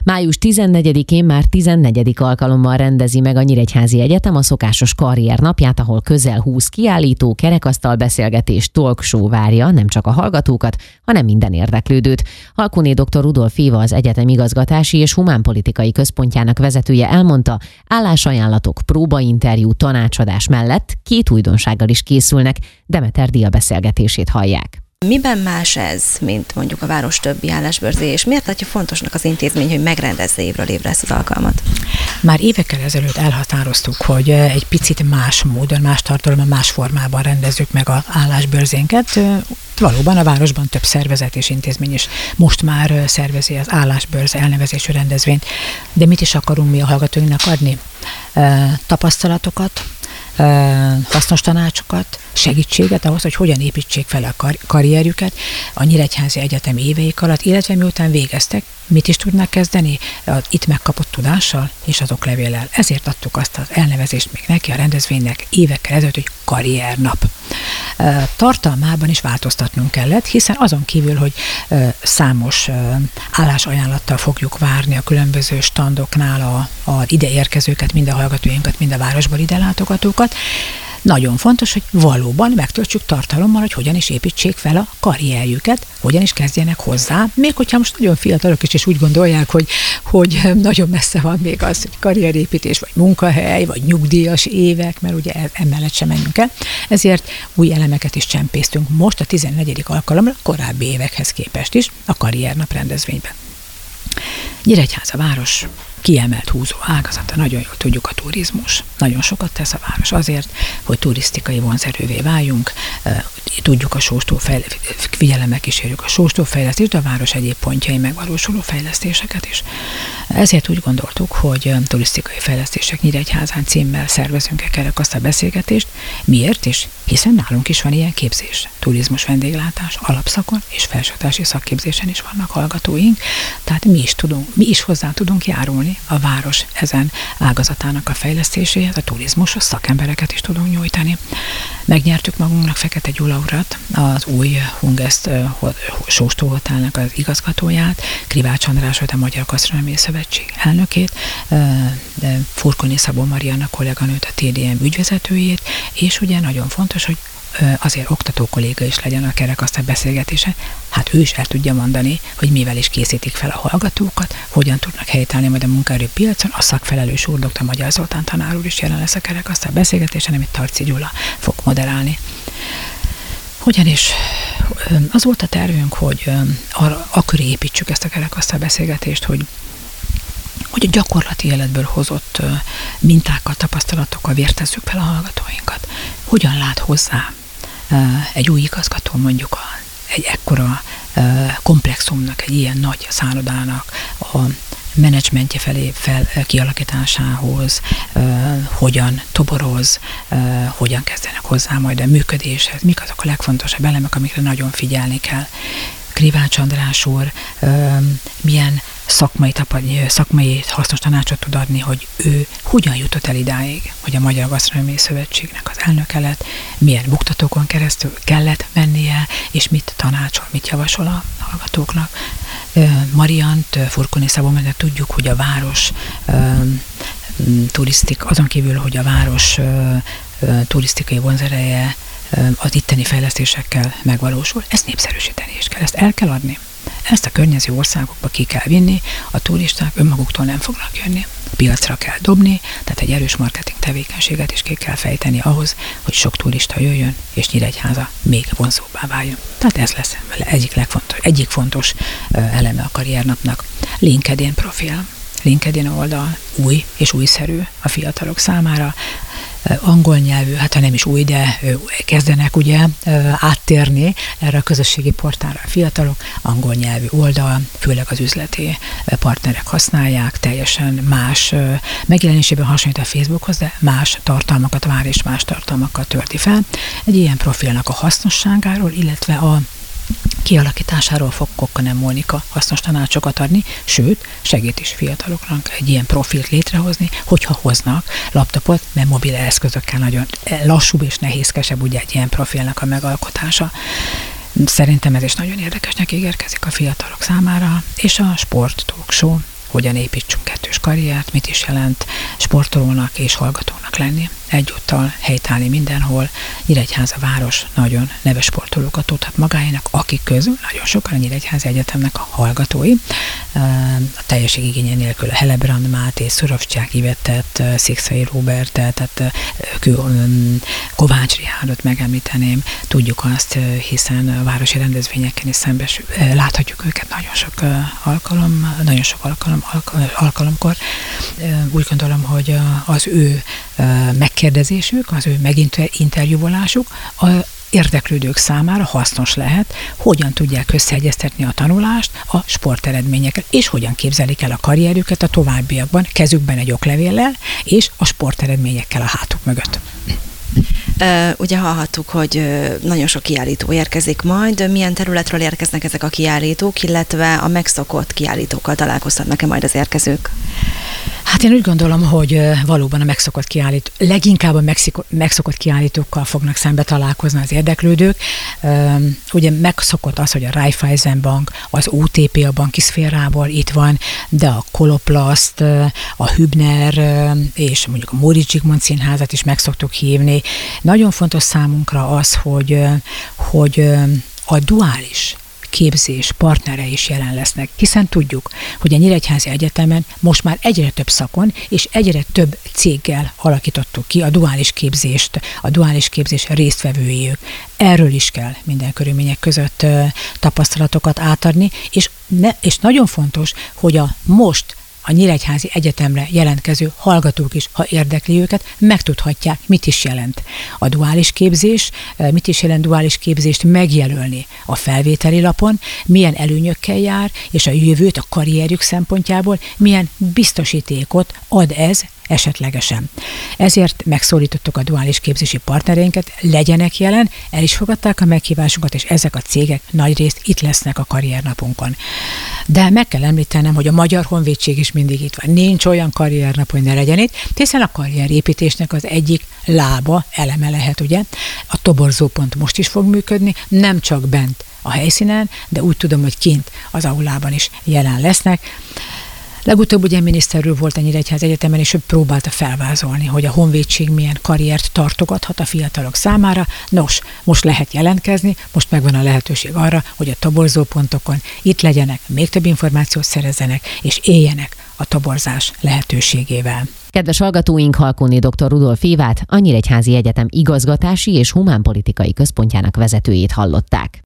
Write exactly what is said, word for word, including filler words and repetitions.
Május tizennegyedikén már tizennegyedik alkalommal rendezi meg a Nyíregyházi Egyetem a szokásos karriernapját, ahol közel húsz kiállító, kerekasztal beszélgetés, talk show várja nem csak a hallgatókat, hanem minden érdeklődőt. Halkuné dr. Rudolf Éva, az egyetem igazgatási és humánpolitikai központjának vezetője elmondta, állásajánlatok, próbainterjú, tanácsadás mellett két újdonsággal is készülnek. Demeter Dia beszélgetését hallják. Miben más ez, mint mondjuk a város többi állásbörzé, és miért tartja fontosnak az intézmény, hogy megrendezze évről évre ezt az alkalmat? Már évekkel ezelőtt elhatároztuk, hogy egy picit más módon, más tartalommal, más formában rendezzük meg az állásbörzénket. Valóban a városban több szervezet és intézmény is most már szervezi az állásbörze elnevezésű rendezvényt. De mit is akarunk mi a hallgatóinknak adni? Tapasztalatokat, hasznos tanácsokat, segítséget ahhoz, hogy hogyan építsék fel a kar- karrierjüket a Nyíregyházi Egyetem éveik alatt, illetve miután végeztek, mit is tudnak kezdeni az itt megkapott tudással és az oklevéllel. Ezért adtuk azt az elnevezést még neki a rendezvénynek évekkel ezelőtt, hogy karriernap. Tartalmában is változtatnunk kellett, hiszen azon kívül, hogy számos állásajánlattal fogjuk várni a különböző standoknál az ide érkezőket, mind a hallgatóinkat, mind a városból ide látogatókat, nagyon fontos, hogy valóban megtöltsük tartalommal, hogy hogyan is építsék fel a karrierjüket, hogyan is kezdjenek hozzá. Még hogyha most nagyon fiatalok is, és úgy gondolják, hogy, hogy nagyon messze van még az, hogy karrierépítés, vagy munkahely, vagy nyugdíjas évek, mert ugye emellett sem menjünk el. Ezért új elemeket is csempésztünk most a tizennegyedik alkalomra, korábbi évekhez képest is a karriernap rendezvényben. Nyíregyháza város kiemelt húzó ágazata, nagyon jól tudjuk a turizmus. Nagyon sokat tesz a város azért, hogy turisztikai vonzerővé váljunk, tudjuk a sóstófejlesztést, figyelemmel kísérjük a sóstófejlesztést, de a város egyéb pontjai megvalósuló fejlesztéseket is. Ezért úgy gondoltuk, hogy turisztikai fejlesztések Nyíregyházán címmel szervezünk egy kerekasztal beszélgetést. Miért is? Hiszen nálunk is van ilyen képzés. Turizmus, vendéglátás, alapszakon és felsőoktatási szakképzésen is vannak hallgatóink, tehát mi is tudunk, mi is hozzá tudunk járulni a város ezen ágazatának a fejlesztéséhez, a turizmushoz szakembereket is tudunk nyújtani. Megnyertük magunknak Fekete Gyula urat, az új Hungest Sóstó Hotelnek az igazgatóját, Krivács Andrásot, a Magyar Gasztronómiai Szövetség elnökét, Furkoni Szabó Marianna kolléganőt, a té dé em ügyvezetőjét, és ugye nagyon fontos, hogy azért oktató kolléga is legyen a kerekasztal beszélgetése, hát ő is el tudja mondani, hogy mivel is készítik fel a hallgatókat, hogyan tudnak helytállni majd a munkaerőpiacon. A szakfelelős úr, dr. Magyar Zoltán tanár úr is jelen lesz a kerekasztal beszélgetésen, amit Tarci Gyula fog moderálni. Hogyan is? Az volt a tervünk, hogy arra, akkor építsük ezt a kerekasztal beszélgetést, hogy hogy a gyakorlati életből hozott mintákkal, tapasztalatokkal vértezzük fel a hallgatóinkat. Hogyan lát hozzá egy új igazgató mondjuk a, egy ekkora komplexumnak, egy ilyen nagy szállodának a menedzsmentje felé fel kialakításához, hogyan toboroz, hogyan kezdenek hozzá majd a működéshez, mik azok a legfontosabb elemek, amikre nagyon figyelni kell. Krivács András úr milyen szakmai, szakmai hasznos tanácsot tud adni, hogy ő hogyan jutott el idáig, hogy a Magyar Gasztronómiai Szövetségnek az elnöke lett, milyen buktatókon keresztül kellett mennie, és mit tanácsol, mit javasol a hallgatóknak. Mariant, Furkoni Szabó, mert tudjuk, hogy a város turisztik, azon kívül, hogy a város turisztikai vonzereje az itteni fejlesztésekkel megvalósul, ezt népszerűsíteni is kell, ezt el kell adni. Ezt a környező országokba ki kell vinni, a turisták önmaguktól nem fognak jönni, piacra kell dobni, tehát egy erős marketing tevékenységet is ki kell fejteni ahhoz, hogy sok turista jöjjön, és Nyíregyháza még vonzóbbá váljon. Tehát ez lesz egyik, legfontos, egyik fontos eleme a karriernapnak. LinkedIn profil, LinkedIn oldal új és újszerű a fiatalok számára, angol nyelvű, hát ha nem is új, de kezdenek ugye áttérni erre a közösségi portálra a fiatalok, angol nyelvű oldal, főleg az üzleti partnerek használják, teljesen más megjelenésében hasonlít a Facebookhoz, de más tartalmakat vár és más tartalmakat tölti fel. Egy ilyen profilnak a hasznosságáról, illetve a kialakításáról fog Kokkonen Mónika hasznos tanácsokat adni, sőt, segít is fiataloknak egy ilyen profilt létrehozni, hogyha hoznak laptopot, mert mobil eszközökkel nagyon lassúbb és nehézkesebb ugye egy ilyen profilnak a megalkotása. Szerintem ez is nagyon érdekesnek ígérkezik a fiatalok számára, és a sport talk show, hogyan építsünk kettős karriert, mit is jelent sportolónak és hallgatónak lenni. Egyúttal helytállni mindenhol. Nyíregyháza város nagyon neves sportolókat tudhat magáénak, akik közül nagyon sokan a Nyíregyháza Egyetemnek a hallgatói. A teljesség igénye nélkül a Helebrand Máté, Szurovcsák Ivettet, Szikszai Róbertet, tehát Kovács Richárdot megemlíteném. Tudjuk azt, hiszen a városi rendezvényeken is szembesül, láthatjuk őket nagyon sok alkalom, nagyon sok alkalom, alkalomkor. Úgy gondolom, hogy az ő megkérdezésük, az ő meginterjúvolásuk a érdeklődők számára hasznos lehet, hogyan tudják összeegyeztetni a tanulást a sporteredményekkel, és hogyan képzelik el a karrierüket a továbbiakban, kezükben egy oklevéllel, és a sporteredményekkel a hátuk mögött. Uh, ugye hallhattuk, hogy uh, nagyon sok kiállító érkezik majd. Milyen területről érkeznek ezek a kiállítók, illetve a megszokott kiállítókkal találkozhatnak-e majd az érkezők? Hát én úgy gondolom, hogy valóban a megszokott kiállító, leginkább a megsziko, megszokott kiállítókkal fognak szembe találkozni az érdeklődők. Ugye megszokott az, hogy a Raiffeisenbank, az o té pé a banki szférából itt van, de a Koloplast, a Hübner és mondjuk a Móricz Zsigmond Színházat is meg szoktuk hívni. Nagyon fontos számunkra az, hogy, hogy a duális képzés partnere is jelen lesznek, hiszen tudjuk, hogy a Nyíregyházi Egyetemen most már egyre több szakon és egyre több céggel alakítottuk ki a duális képzést, a duális képzés résztvevőjük. Erről is kell minden körülmények között tapasztalatokat átadni, és, ne, és nagyon fontos, hogy a most a Nyíregyházi Egyetemre jelentkező hallgatók is, ha érdekli őket, megtudhatják, mit is jelent a duális képzés, mit is jelent duális képzést megjelölni a felvételi lapon, milyen előnyökkel jár, és a jövőt a karrierjük szempontjából milyen biztosítékot ad ez esetlegesen. Ezért megszólítottuk a duális képzési partnereinket, legyenek jelen, el is fogadták a meghívásunkat, és ezek a cégek nagyrészt itt lesznek a karriernapunkon. De meg kell említenem, hogy a Magyar Honvédség is mindig itt van. Nincs olyan karriernap, hogy ne legyen itt, hiszen a karrierépítésnek az egyik lába, eleme lehet, ugye? A toborzópont most is fog működni, nem csak bent a helyszínen, de úgy tudom, hogy kint az aulában is jelen lesznek. Legutóbb ugye miniszter úr volt a Nyíregyháza Egyetemen, és ő próbálta felvázolni, hogy a honvédség milyen karriert tartogathat a fiatalok számára. Nos, most lehet jelentkezni, most megvan a lehetőség arra, hogy a toborzópontokon itt legyenek, még több információt szerezzenek, és éljenek a toborzás lehetőségével. Kedves hallgatóink, Halkóné dr. Rudolf Évát, a Nyíregyházi Egyetem igazgatási és humánpolitikai központjának vezetőjét hallották.